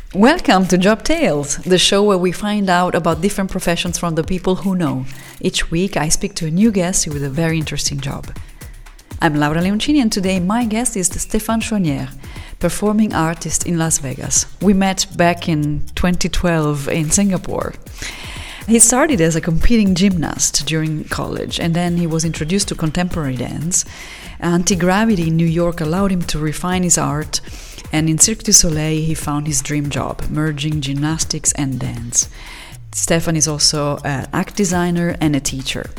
Welcome to Job Tales, the show where we find out about different professions from the people who know. Each week I speak to a new guest with a very interesting job. I'm Laura Leoncini and today my guest is Stéphane Chouanière, performing artist in Las Vegas. We met back in 2012 in Singapore. He started as a competing gymnast during college and then he was introduced to contemporary dance. Anti-Gravity in New York allowed him to refine his art, and in Cirque du Soleil he found his dream job, merging gymnastics and dance. Stéphane is also an act designer and a teacher.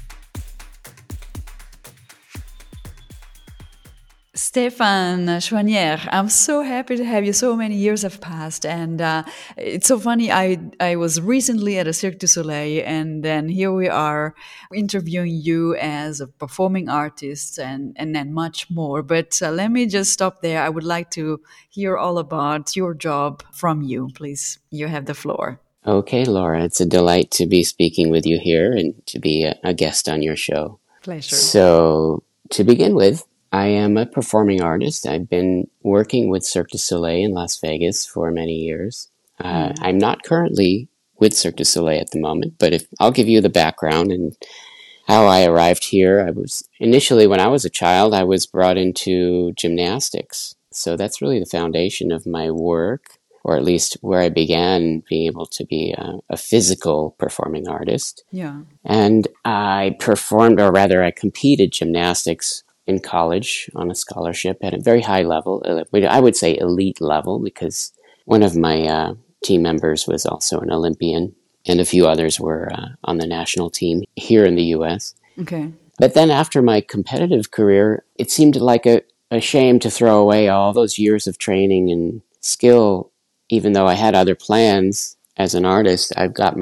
Stéphane Chouanière, I'm so happy to have you. So many years have passed, and it's so funny. I was recently at a Cirque du Soleil, and then here we are interviewing you as a performing artist and then much more. But let me just stop there. I would like to hear all about your job from you, please. You have the floor. Okay, Laura, it's a delight to be speaking with you here and to be a guest on your show. Pleasure. So, to begin with, I am a performing artist. I've been working with Cirque du Soleil in Las Vegas for many years. I'm not currently with Cirque du Soleil at the moment, but I'll give you the background and how I arrived here. I was initially, when I was a child, I was brought into gymnastics. So that's really the foundation of my work, or at least where I began being able to be a physical performing artist. Yeah. And I performed, or rather I competed gymnastics in college on a scholarship at a very high level. I would say elite level, because one of my team members was also an Olympian and a few others were on the national team here in the U.S. Okay. But then after my competitive career, it seemed like a shame to throw away all those years of training and skill, even though I had other plans as an artist.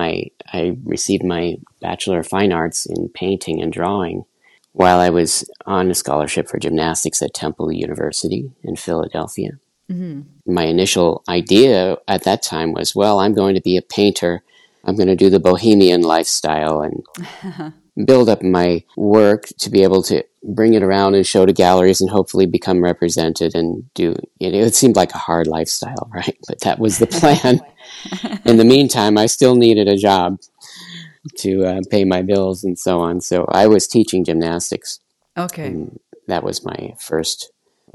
I received my Bachelor of Fine Arts in painting and drawing while I was on a scholarship for gymnastics at Temple University in Philadelphia. Mm-hmm. My initial idea at that time was, well, I'm going to be a painter. I'm going to do the bohemian lifestyle and build up my work to be able to bring it around and show to galleries and hopefully become represented and do, it seemed like a hard lifestyle, right? But that was the plan. In the meantime, I still needed a job to pay my bills and so on. So I was teaching gymnastics. Okay. That was my first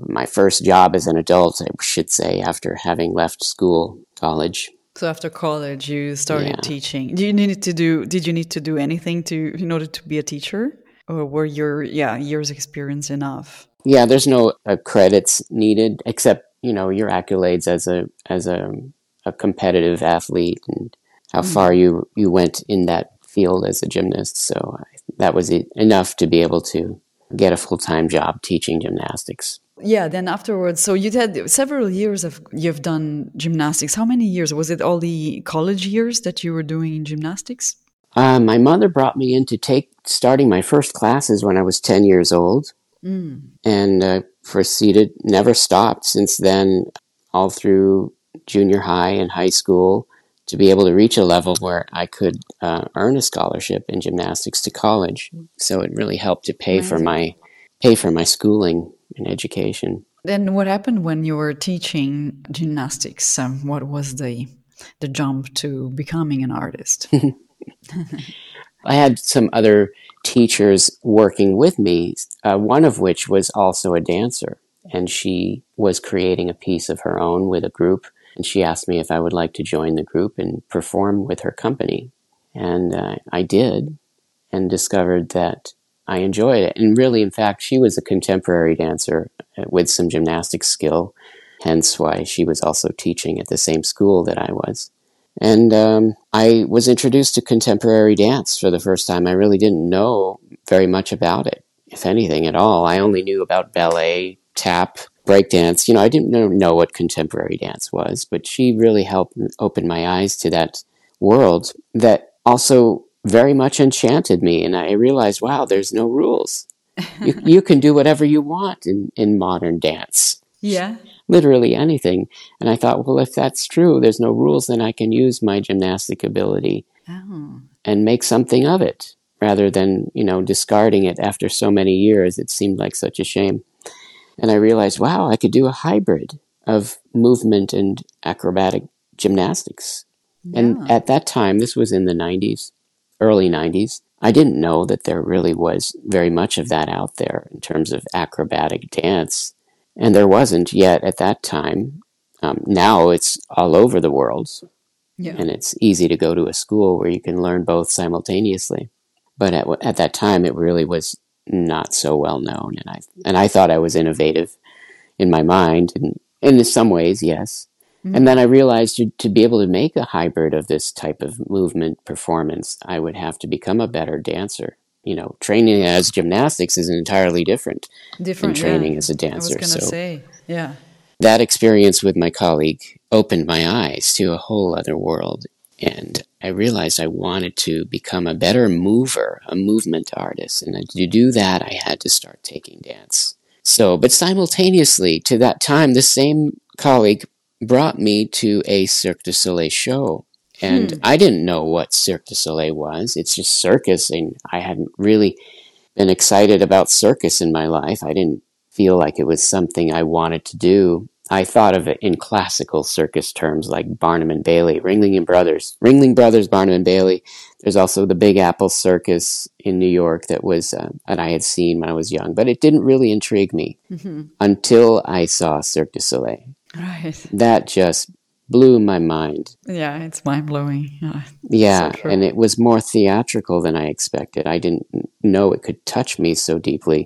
job as an adult, I should say, after having left college. So after college, you started teaching. Did you need to do anything in order to be a teacher, or were your years experience enough? Yeah, there's no credits needed except your accolades as a competitive athlete and how far you went in that field as a gymnast. So that was enough to be able to get a full-time job teaching gymnastics. Yeah, then afterwards, so you had several years you've done gymnastics. How many years? Was it all the college years that you were doing in gymnastics? My mother brought me in to starting my first classes when I was 10 years old and proceeded, never stopped since then, all through junior high and high school, to be able to reach a level where I could earn a scholarship in gymnastics to college. So it really helped to pay for my schooling and education. Then what happened when you were teaching gymnastics? What was the jump to becoming an artist? I had some other teachers working with me, one of which was also a dancer, and she was creating a piece of her own with a group. And she asked me if I would like to join the group and perform with her company. And I did, and discovered that I enjoyed it. And really, in fact, she was a contemporary dancer with some gymnastics skill, hence why she was also teaching at the same school that I was. And I was introduced to contemporary dance for the first time. I really didn't know very much about it, if anything at all. I only knew about ballet, tap, breakdance. I didn't know what contemporary dance was, but she really helped open my eyes to that world that also very much enchanted me. And I realized, wow, there's no rules. You can do whatever you want in modern dance. Yeah. Literally anything. And I thought, well, if that's true, there's no rules, then I can use my gymnastic ability and make something of it rather than, discarding it after so many years. It seemed like such a shame. And I realized, wow, I could do a hybrid of movement and acrobatic gymnastics. And Yeah. at that time, this was in the 90s, early 90s, I didn't know that there really was very much of that out there in terms of acrobatic dance. And there wasn't yet at that time. Now it's all over the world, Yeah. and it's easy to go to a school where you can learn both simultaneously. But at that time, it really was not so well known, and I thought I was innovative in my mind, and in some ways, yes. And then I realized to be able to make a hybrid of this type of movement performance, I would have to become a better dancer. You know, training as gymnastics is entirely different than Different, training yeah. as a I was dancer. gonna So say, yeah. that experience with my colleague opened my eyes to a whole other world. And I realized I wanted to become a better mover, a movement artist. And to do that, I had to start taking dance. So, but simultaneously to that time, the same colleague brought me to a Cirque du Soleil show. And I didn't know what Cirque du Soleil was. It's just circus, and I hadn't really been excited about circus in my life. I didn't feel like it was something I wanted to do. I thought of it in classical circus terms like Barnum and Bailey, Ringling Brothers, Barnum and Bailey. There's also the Big Apple Circus in New York that I had seen when I was young, but it didn't really intrigue me until I saw Cirque du Soleil. Right. That just blew my mind. Yeah, it's mind blowing. Yeah, So true. and it was more theatrical than I expected. I didn't know it could touch me so deeply.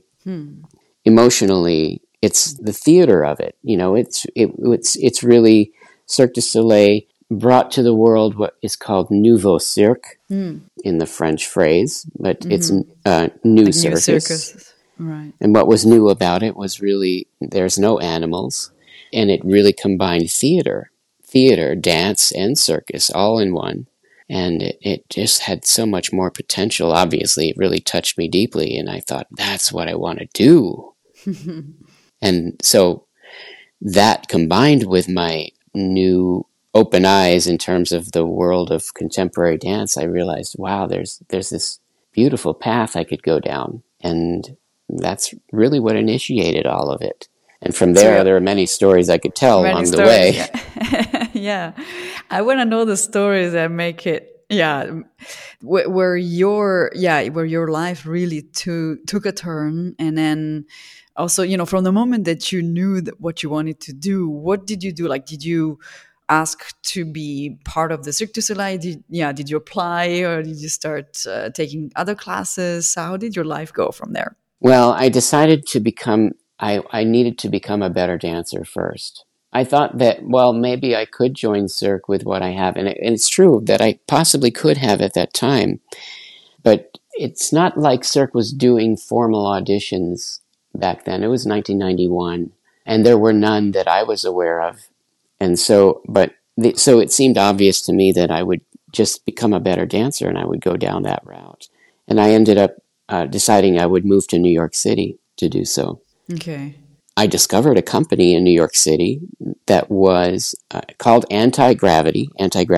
Emotionally, it's the theater of it. You know, it's really Cirque du Soleil brought to the world what is called nouveau cirque in the French phrase, but it's new New circus. circus. Right. And what was new about it was really there's no animals, and it really combined theater, dance, and circus all in one. And it just had so much more potential. Obviously, it really touched me deeply, and I thought, that's what I want to do. And so that combined with my new open eyes in terms of the world of contemporary dance, I realized, wow, there's this beautiful path I could go down. And that's really what initiated all of it. And from there, there are many stories I could tell along the way. Yeah. Yeah. I want to know the stories that make it, where your life really took a turn. And then also, from the moment that you knew what you wanted to do, what did you do? Like, did you ask to be part of the Cirque du Soleil? Did you apply, or did you start taking other classes? How did your life go from there? Well, I decided I needed to become a better dancer first. I thought that, well, maybe I could join Cirque with what I have. And it's true that I possibly could have at that time. But it's not like Cirque was doing formal auditions back then. It was 1991, and there were none that I was aware of. And so, so it seemed obvious to me that I would just become a better dancer and I would go down that route. And I ended up deciding I would move to New York City to do so. Okay. I discovered a company in New York City that was called Anti-Gravity,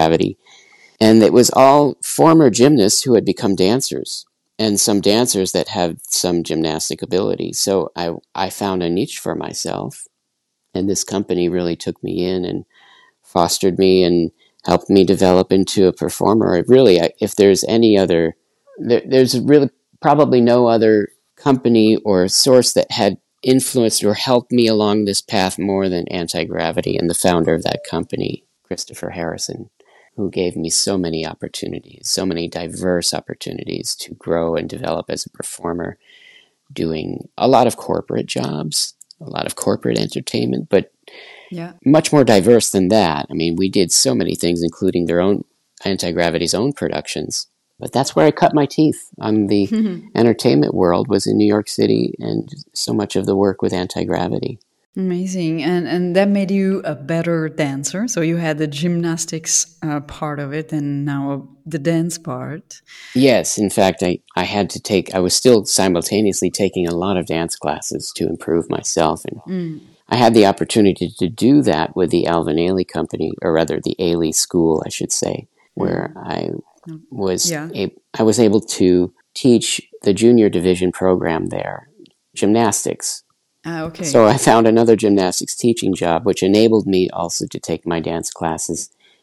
and it was all former gymnasts who had become dancers, and some dancers that had some gymnastic ability. So I found a niche for myself, and this company really took me in and fostered me and helped me develop into a performer. Really, if there's any other, there's really probably no other company or source that had influenced or helped me along this path more than Anti-Gravity, and the founder of that company, Christopher Harrison, who gave me so many opportunities, so many diverse opportunities to grow and develop as a performer, doing a lot of corporate jobs, a lot of corporate entertainment, but much more diverse than that. I mean, we did so many things, including their own Anti-Gravity's own productions. But that's where I cut my teeth on the entertainment world, was in New York City, and so much of the work with Anti-Gravity. Amazing. And that made you a better dancer. So you had the gymnastics part of it, and now the dance part. Yes. In fact, I was still simultaneously taking a lot of dance classes to improve myself. And I had the opportunity to do that with the Alvin Ailey Company, or rather the Ailey School, I should say, where I was able to teach the junior division program there, gymnastics. Okay. So I found another gymnastics teaching job, which enabled me also to take my dance classes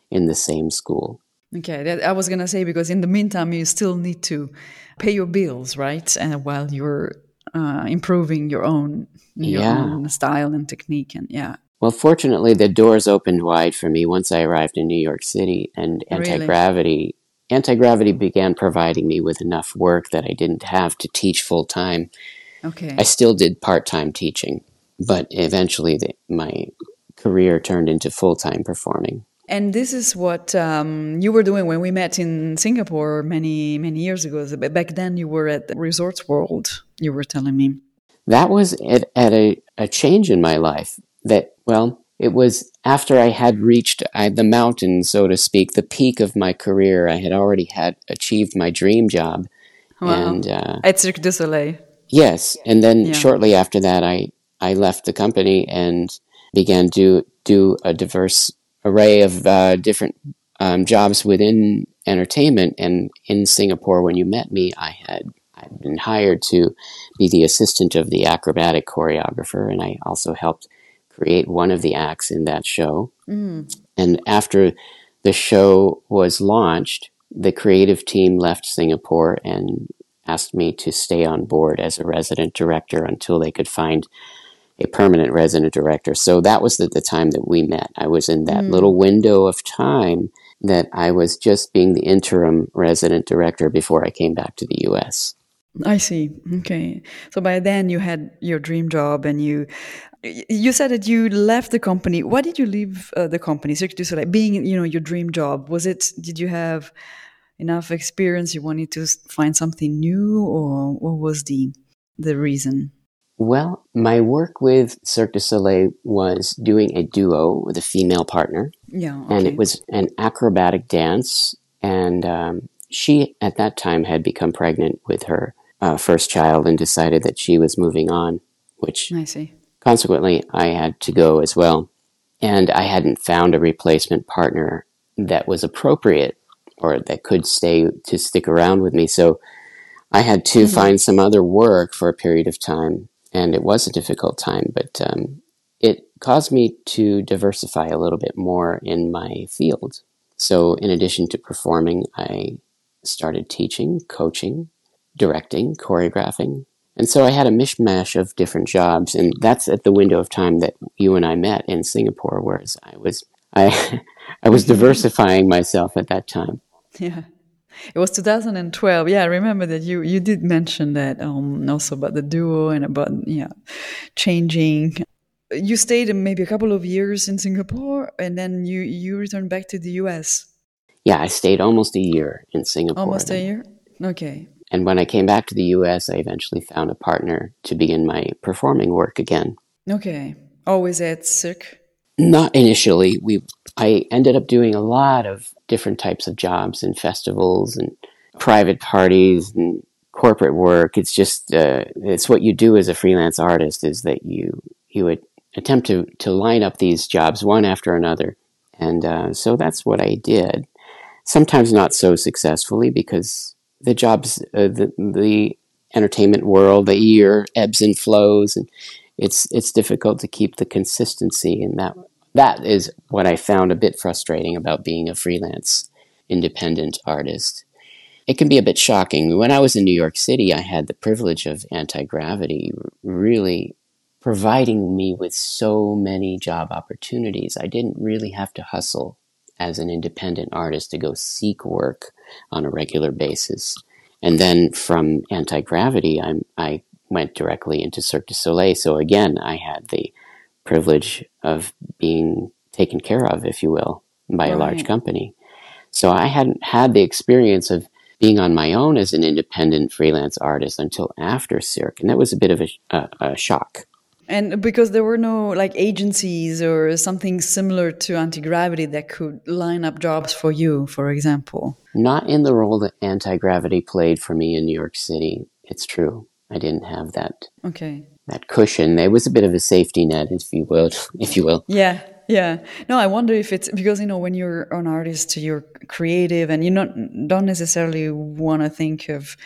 in the same school. Okay, I was going to say, because in the meantime, you still need to pay your bills, right? And while you're improving your Yeah. own style and technique, and yeah, Well, fortunately, the doors opened wide for me once I arrived in New York City, and really, anti-gravity began providing me with enough work that I didn't have to teach full time. I okay. still did part-time teaching, but eventually my career turned into full-time performing. And this is what you were doing when we met in Singapore many years ago. Back then, you were at Resorts World. You were telling me. That was at a change in my life that, well, it was after I had reached the mountain, so to speak, the peak of my career. I had already had achieved my dream job. Wow, And at Cirque du Soleil. yes, and then Yeah. shortly after that, I left the company and began to do a diverse array of different jobs within entertainment. And in Singapore, when you met me, I'd been hired to be the assistant of the acrobatic choreographer, and I also helped create one of the acts in that show. And after the show was launched, the creative team left Singapore and asked me to stay on board as a resident director until they could find a permanent resident director. So that was the time that we met. I was in that little window of time that I was just being the interim resident director before I came back to the US. I see. Okay. So by then you had your dream job, and you said that you left the company. Why did you leave the company? Cirque du Soleil, being your dream job. Did you have enough experience? You wanted to find something new, or what was the reason? Well, my work with Cirque du Soleil was doing a duo with a female partner, Yeah. and it Okay. was an acrobatic dance. And she, at that time, had become pregnant with her first child and decided that she was moving on, which I see. consequently I had to go as well. And I hadn't found a replacement partner that was appropriate or that could stick around with me. So I had to find some other work for a period of time. And it was a difficult time, but it caused me to diversify a little bit more in my field. So in addition to performing, I started teaching, coaching, directing, choreographing. And so I had a mishmash of different jobs, and that's at the window of time that you and I met in Singapore, whereas I I was diversifying myself at that time. Yeah. It was 2012. Yeah, I remember that you did mention that also about the duo and about changing. You stayed maybe a couple of years in Singapore, and then you returned back to the US. Yeah, I stayed almost a year in Singapore. Almost a year. Okay. And when I came back to the US, I eventually found a partner to begin my performing work again. Okay. Always at Cirque. Not initially. I ended up doing a lot of different types of jobs and festivals and private parties and corporate work. It's just it's what you do as a freelance artist, is that you would attempt to line up these jobs one after another. And so that's what I did. Sometimes not so successfully, because the jobs, the entertainment world, the year ebbs and flows, and it's difficult to keep the consistency, and that is what I found a bit frustrating about being a freelance independent artist. It can be a bit shocking. When I was in New York City, I had the privilege of anti-gravity really providing me with so many job opportunities. I didn't really have to hustle as an independent artist to go seek work on a regular basis. And then from anti-gravity, I went directly into Cirque du Soleil. So again, I had the privilege of being taken care of, if you will, by a large Right. company. So I hadn't had the experience of being on my own as an independent freelance artist until after Cirque, and that was a bit of a shock. And because there were no like agencies or something similar to anti-gravity that could line up jobs for you, for example. Not in the role that anti-gravity played for me in New York City. It's true. I didn't have that Okay. cushion. There was a bit of a safety net, if you will. Yeah, yeah. No, I wonder if it's because when you're an artist, you're creative, and you don't necessarily want to think of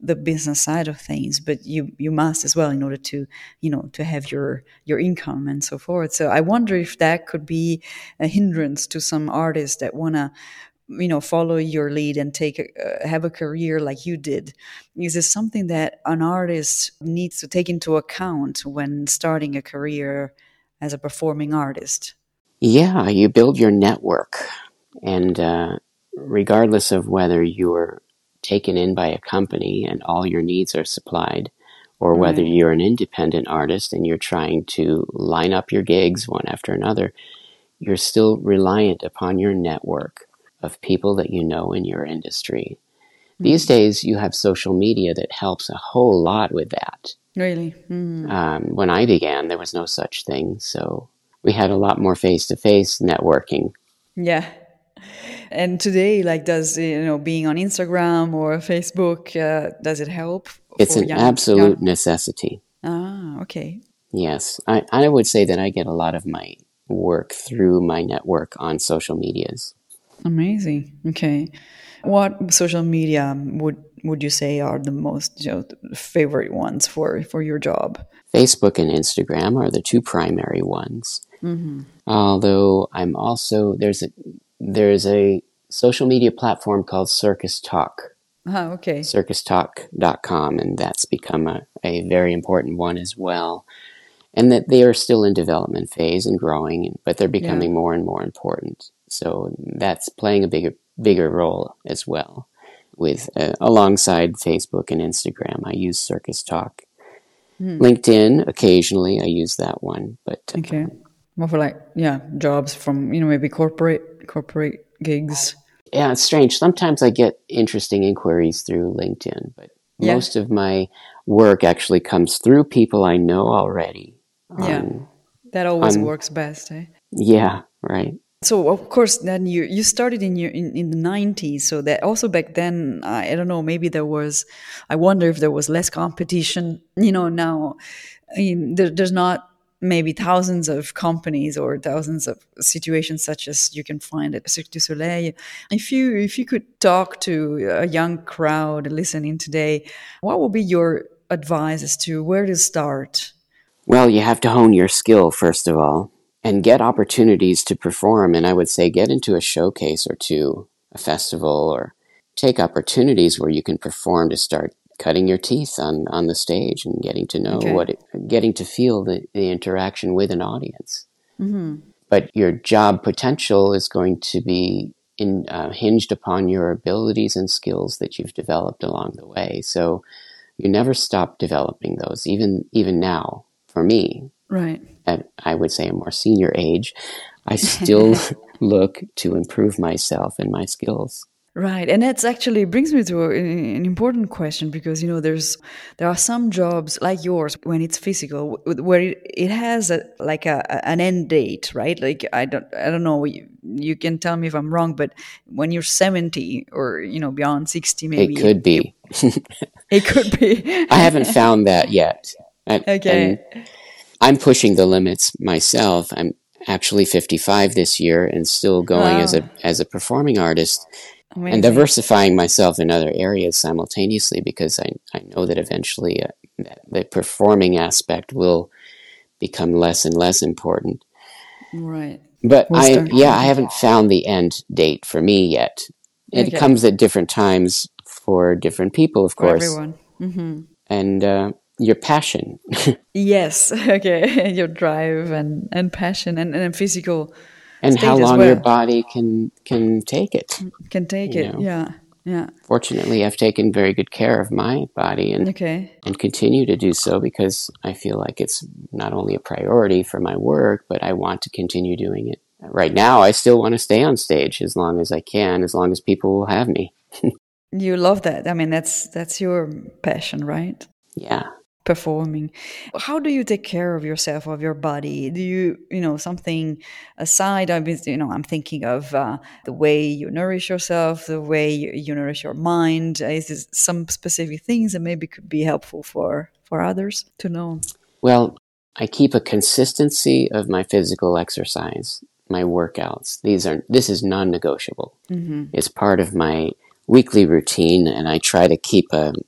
the business side of things, but you must as well in order to, to have your income and so forth. So I wonder if that could be a hindrance to some artists that want to, follow your lead and have a career like you did. Is this something that an artist needs to take into account when starting a career as a performing artist? Yeah, you build your network. And regardless of whether you're taken in by a company and all your needs are supplied, or whether you're an independent artist and you're trying to line up your gigs one after another, you're still reliant upon your network of people that you know in your industry. These days, you have social media that helps a whole lot with that. Really? When I began, there was no such thing, so we had a lot more face-to-face networking. Yeah. And today, like, does, being on Instagram or Facebook, does it help? It's an absolute necessity. Ah, okay. Yes. I would say that I get a lot of my work through my network on social medias. Amazing. Okay. What social media would you say are the most favorite ones for your job? Facebook and Instagram are the two primary ones. Although I'm also there's a social media platform called Circus Talk. Okay. CircusTalk.com, and that's become a very important one as well. And that they are still in development phase and growing, but they're becoming more and more important. So that's playing a bigger role as well. With alongside Facebook and Instagram, I use Circus Talk. LinkedIn, occasionally I use that one, but okay, more for jobs from maybe corporate gigs. Yeah, it's strange. Sometimes I get interesting inquiries through LinkedIn, but most of my work actually comes through people I know already. That always works best, eh? Yeah, right. So of course, then you started in the 90s. So that also back then, I don't know, maybe I wonder if there was less competition. Now there's not maybe thousands of companies or thousands of situations such as you can find at Cirque du Soleil. If you could talk to a young crowd listening today, what would be your advice as to where to start? Well, you have to hone your skill, first of all, and get opportunities to perform. And I would say get into a showcase or two, a festival, or take opportunities where you can perform to start cutting your teeth on the stage and getting to know getting to feel the interaction with an audience. But your job potential is going to be hinged upon your abilities and skills that you've developed along the way. So you never stop developing those, even now. For me, right, at, I would say, a more senior age, I still look to improve myself and my skills. Right, and that's actually brings me to an important question, because there are some jobs like yours when it's physical where it has an end date, right? Like I don't know. You can tell me if I'm wrong, but when you're 70 or beyond 60, maybe it could be. It could be. I haven't found that yet. Okay. And I'm pushing the limits myself. I'm actually 55 this year and still going as a performing artist. Amazing. And diversifying myself in other areas simultaneously, because I know that eventually the performing aspect will become less and less important. Right. But I haven't found the end date for me yet. It comes at different times for different people, of course. For everyone. Mm-hmm. And your passion. Yes. Okay. Your drive and passion and physical. And how long your body can take it. Can take it, yeah. Fortunately, I've taken very good care of my body and continue to do so, because I feel like it's not only a priority for my work, but I want to continue doing it. Right now, I still want to stay on stage as long as I can, as long as people will have me. You love that. I mean, that's your passion, right? Yeah. Performing. How do you take care of yourself, of your body? Do you, something aside? I'm thinking of the way you nourish yourself, the way you nourish your mind. Is there some specific things that maybe could be helpful for others to know? Well, I keep a consistency of my physical exercise, my workouts. This is non-negotiable. Mm-hmm. It's part of my weekly routine, and I try to keep a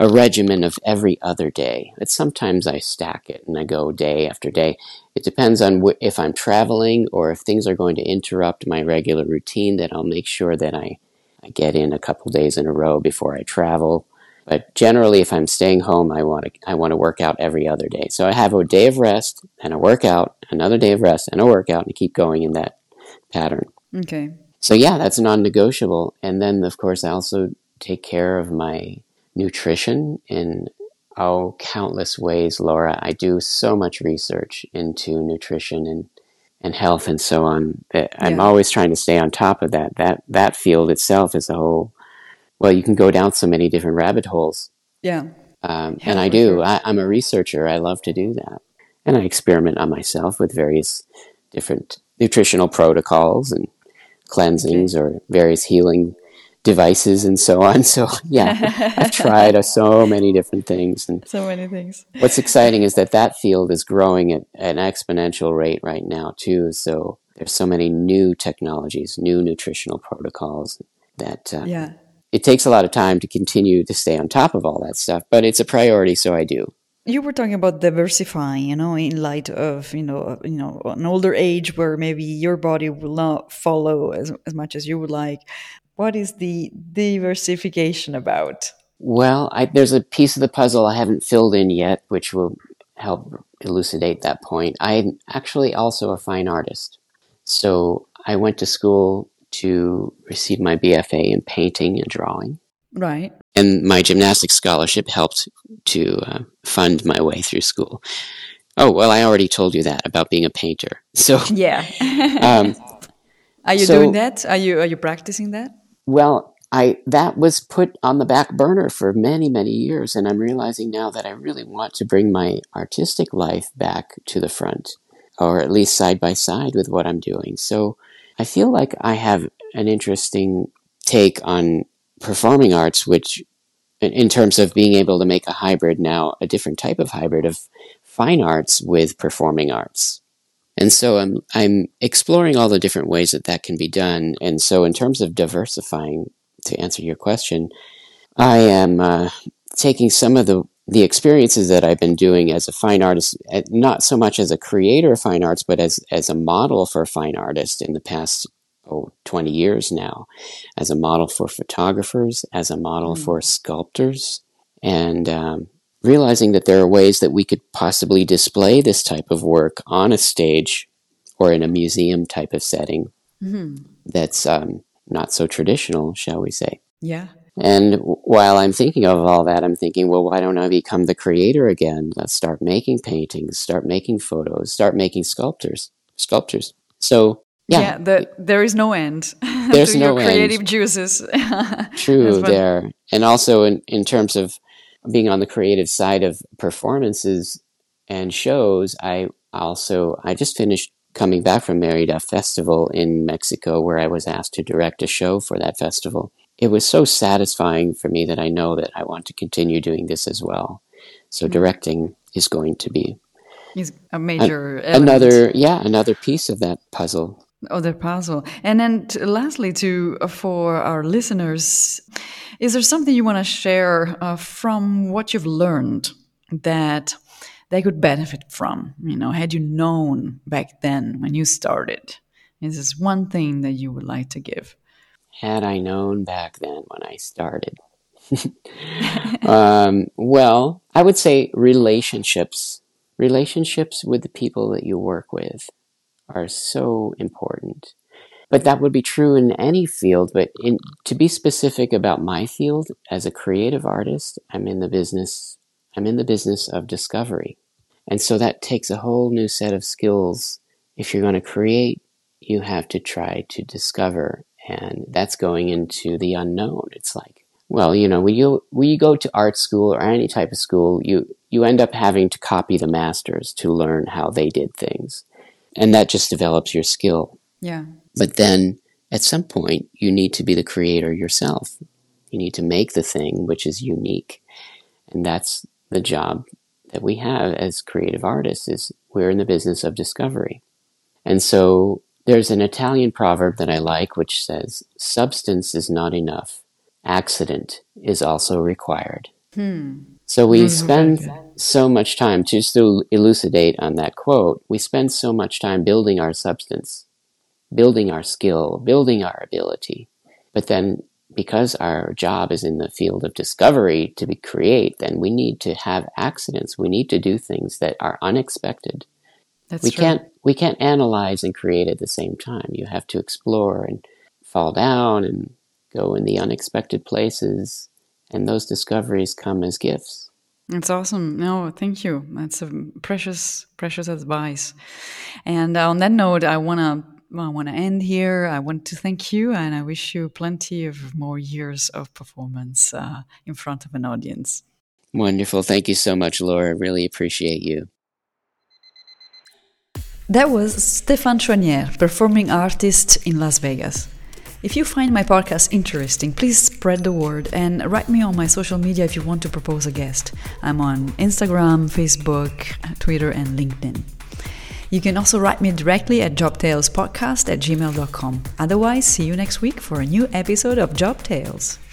a regimen of every other day. But sometimes I stack it and I go day after day. It depends on if I'm traveling or if things are going to interrupt my regular routine, that I'll make sure that I get in a couple days in a row before I travel. But generally, if I'm staying home, I want to work out every other day. So I have a day of rest and a workout, another day of rest and a workout, and keep going in that pattern. Okay. So yeah, that's non-negotiable. And then, of course, I also take care of my nutrition in countless ways, Laura. I do so much research into nutrition and health and so on. I'm always trying to stay on top of that. That field itself is a whole, well, you can go down so many different rabbit holes. Yeah. And I do. Sure. I'm a researcher. I love to do that. And I experiment on myself with various different nutritional protocols and cleansings or various healing devices and so on. So yeah, I've tried so many different things. And so many things. What's exciting is that field is growing at an exponential rate right now too. So there's so many new technologies, new nutritional protocols that it takes a lot of time to continue to stay on top of all that stuff, but it's a priority, so I do. You were talking about diversifying, in light of, an older age where maybe your body will not follow as much as you would like. What is the diversification about? Well, there's a piece of the puzzle I haven't filled in yet, which will help elucidate that point. I'm actually also a fine artist. So I went to school to receive my BFA in painting and drawing. Right. And my gymnastics scholarship helped to fund my way through school. Oh, well, I already told you that about being a painter. So yeah. Are you doing that? Are you practicing that? Well, that was put on the back burner for many, many years, and I'm realizing now that I really want to bring my artistic life back to the front, or at least side by side with what I'm doing. So I feel like I have an interesting take on performing arts, which, in terms of being able to make a hybrid now, a different type of hybrid of fine arts with performing arts. And so I'm exploring all the different ways that can be done. And so in terms of diversifying, to answer your question, I am taking some of the experiences that I've been doing as a fine artist, not so much as a creator of fine arts, but as a model for fine artists in the past 20 years now, as a model for photographers, as a model for sculptors, and realizing that there are ways that we could possibly display this type of work on a stage or in a museum type of setting that's not so traditional, shall we say. Yeah. And while I'm thinking of all that, I'm thinking, well, why don't I become the creator again? Let's start making paintings, start making photos, start making sculptures. So, yeah. There is no end. There's to no your creative juices. True there. And also in terms of being on the creative side of performances and shows, I just finished coming back from Mérida Festival in Mexico, where I was asked to direct a show for that festival. It was so satisfying for me that I know that I want to continue doing this as well. So directing is going to be a major element. Another piece of that puzzle. Other puzzle. And then lastly, for our listeners, is there something you want to share from what you've learned that they could benefit from? Had you known back then when you started, is this one thing that you would like to give? Had I known back then when I started? Well, I would say relationships with the people that you work with are so important. But that would be true in any field. But to be specific about my field, as a creative artist, I'm in the business of discovery. And so that takes a whole new set of skills. If you're going to create, you have to try to discover. And that's going into the unknown. It's like, well, when you go to art school or any type of school, you end up having to copy the masters to learn how they did things. And that just develops your skill. Yeah. But then at some point, you need to be the creator yourself. You need to make the thing which is unique. And that's the job that we have as creative artists, is we're in the business of discovery. And so there's an Italian proverb that I like, which says, substance is not enough. Accident is also required. So we spend so much time, just to elucidate on that quote, we spend so much time building our substance, building our skill, building our ability. But then because our job is in the field of discovery to create, then we need to have accidents. We need to do things that are unexpected. We can't analyze and create at the same time. You have to explore and fall down and go in the unexpected places. And those discoveries come as gifts. It's awesome. No, thank you. That's a precious, precious advice. And on that note, I want to end here. I want to thank you, and I wish you plenty of more years of performance in front of an audience. Wonderful. Thank you so much, Laura. Really appreciate you. That was Stéphane Chouanière, performing artist in Las Vegas. If you find my podcast interesting, please spread the word and write me on my social media if you want to propose a guest. I'm on Instagram, Facebook, Twitter, and LinkedIn. You can also write me directly at jobtalespodcast@gmail.com. Otherwise, see you next week for a new episode of Job Tales.